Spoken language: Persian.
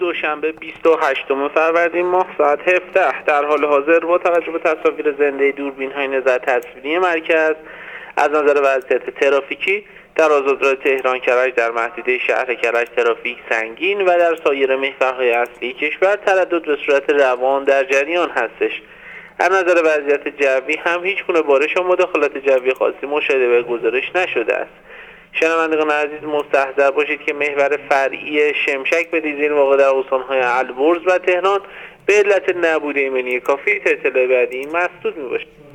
دوشنبه 28 فروردین ماه ساعت 17 در حال حاضر با توجه به تصاویر زنده دوربین‌های نظر تصویری مرکز از نظر وضعیت ترافیکی در آزادراه تهران کرج در محدوده شهر کرج ترافیک سنگین و در سایر محورهای اصلی کشور تردد به صورت روان در جریان هستش. از نظر وضعیت جوی هم هیچ گونه بارش و مداخلات جوی خاصی مشاهده و گزارش نشده است. شنوندگان عزیز مستحضر باشید که محور فرعی شمشک به دیزین واقع در استان‌های البرز و تهران به علت نبود ایمنی کافی تا اطلاع بعدی مسدود می‌باشد.